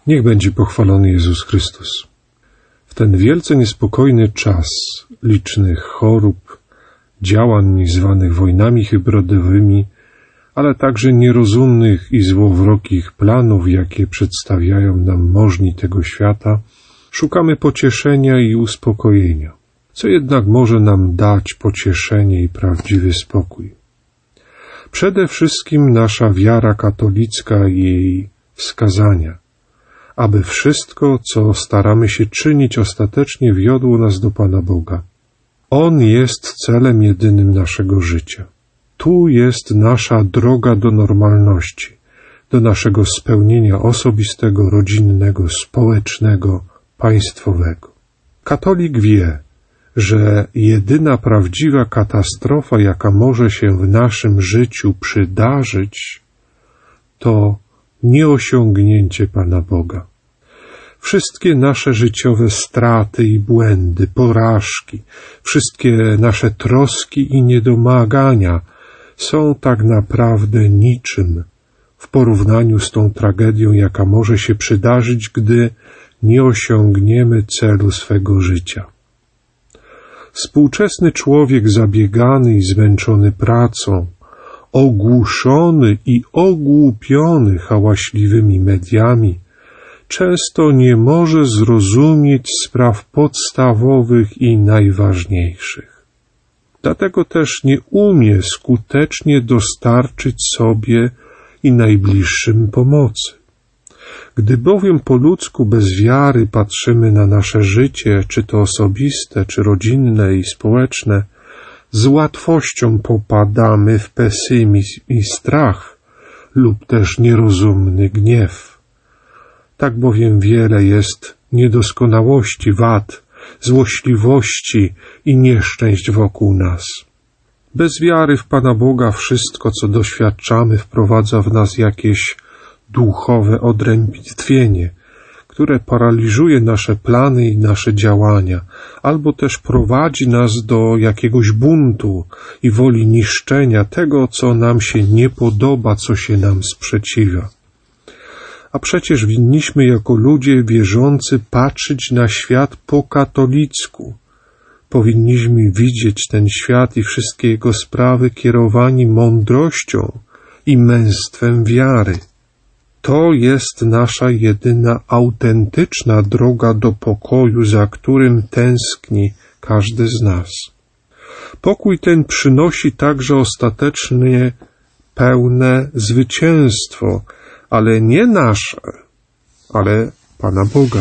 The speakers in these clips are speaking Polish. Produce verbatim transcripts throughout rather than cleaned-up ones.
Niech będzie pochwalony Jezus Chrystus. W ten wielce niespokojny czas licznych chorób, działań zwanych wojnami hybrydowymi, ale także nierozumnych i złowrogich planów, jakie przedstawiają nam możni tego świata, szukamy pocieszenia i uspokojenia. Co jednak może nam dać pocieszenie i prawdziwy spokój? Przede wszystkim nasza wiara katolicka i jej wskazania, aby wszystko, co staramy się czynić, ostatecznie wiodło nas do Pana Boga. On jest celem jedynym naszego życia. Tu jest nasza droga do normalności, do naszego spełnienia osobistego, rodzinnego, społecznego, państwowego. Katolik wie, że jedyna prawdziwa katastrofa, jaka może się w naszym życiu przydarzyć, to nieosiągnięcie Pana Boga. Wszystkie nasze życiowe straty i błędy, porażki, wszystkie nasze troski i niedomagania są tak naprawdę niczym w porównaniu z tą tragedią, jaka może się przydarzyć, gdy nie osiągniemy celu swego życia. Współczesny człowiek zabiegany i zmęczony pracą, ogłuszony i ogłupiony hałaśliwymi mediami, często nie może zrozumieć spraw podstawowych i najważniejszych. Dlatego też nie umie skutecznie dostarczyć sobie i najbliższym pomocy. Gdy bowiem po ludzku bez wiary patrzymy na nasze życie, czy to osobiste, czy rodzinne i społeczne, z łatwością popadamy w pesymizm i strach lub też nierozumny gniew. Tak bowiem wiele jest niedoskonałości, wad, złośliwości i nieszczęść wokół nas. Bez wiary w Pana Boga wszystko, co doświadczamy, wprowadza w nas jakieś duchowe odrętwienie, które paraliżuje nasze plany i nasze działania, albo też prowadzi nas do jakiegoś buntu i woli niszczenia tego, co nam się nie podoba, co się nam sprzeciwia. A przecież winniśmy jako ludzie wierzący patrzeć na świat po katolicku. Powinniśmy widzieć ten świat i wszystkie jego sprawy kierowani mądrością i męstwem wiary. To jest nasza jedyna autentyczna droga do pokoju, za którym tęskni każdy z nas. Pokój ten przynosi także ostatecznie pełne zwycięstwo, ale nie nasze, ale Pana Boga.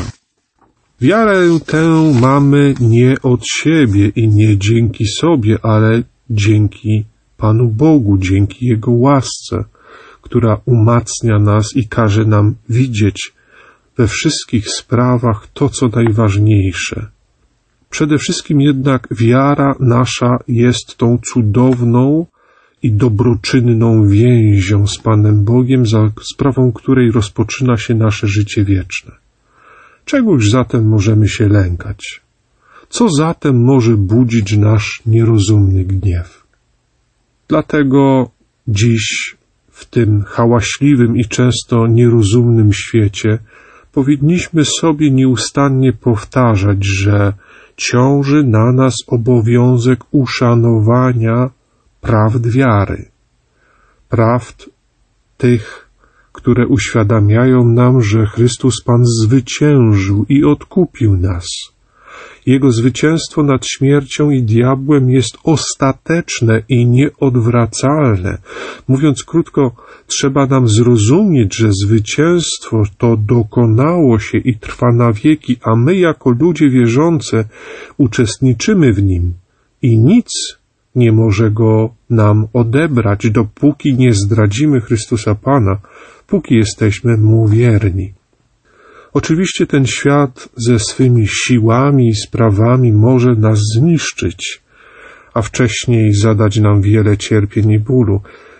Wiarę tę mamy nie od siebie i nie dzięki sobie, ale dzięki Panu Bogu, dzięki Jego łasce, która umacnia nas i każe nam widzieć we wszystkich sprawach to, co najważniejsze. Przede wszystkim jednak wiara nasza jest tą cudowną i dobroczynną więzią z Panem Bogiem, za sprawą której rozpoczyna się nasze życie wieczne. Czegoż zatem możemy się lękać? Co zatem może budzić nasz nierozumny gniew? Dlatego dziś w tym hałaśliwym i często nierozumnym świecie powinniśmy sobie nieustannie powtarzać, że ciąży na nas obowiązek uszanowania prawd wiary, prawd tych, które uświadamiają nam, że Chrystus Pan zwyciężył i odkupił nas. Jego zwycięstwo nad śmiercią i diabłem jest ostateczne i nieodwracalne. Mówiąc krótko, trzeba nam zrozumieć, że zwycięstwo to dokonało się i trwa na wieki, a my jako ludzie wierzący uczestniczymy w nim i nic nie może go nam odebrać, dopóki nie zdradzimy Chrystusa Pana, póki jesteśmy Mu wierni. Oczywiście ten świat ze swymi siłami i sprawami może nas zniszczyć, a wcześniej zadać nam wiele cierpień i bólu,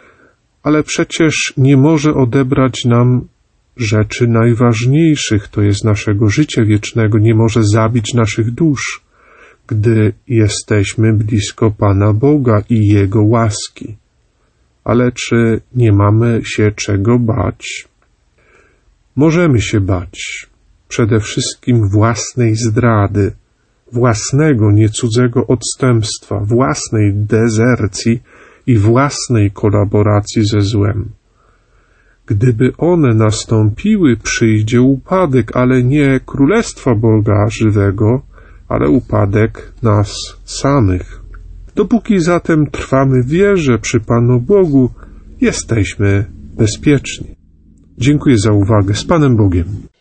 ale przecież nie może odebrać nam rzeczy najważniejszych, to jest naszego życia wiecznego, nie może zabić naszych dusz, gdy jesteśmy blisko Pana Boga i Jego łaski. Ale czy nie mamy się czego bać? Możemy się bać przede wszystkim własnej zdrady, własnego niecudzego odstępstwa, własnej dezercji i własnej kolaboracji ze złem. Gdyby one nastąpiły, przyjdzie upadek, ale nie Królestwa Boga żywego, ale upadek nas samych. Dopóki zatem trwamy w wierze przy Panu Bogu, jesteśmy bezpieczni. Dziękuję za uwagę. Z Panem Bogiem.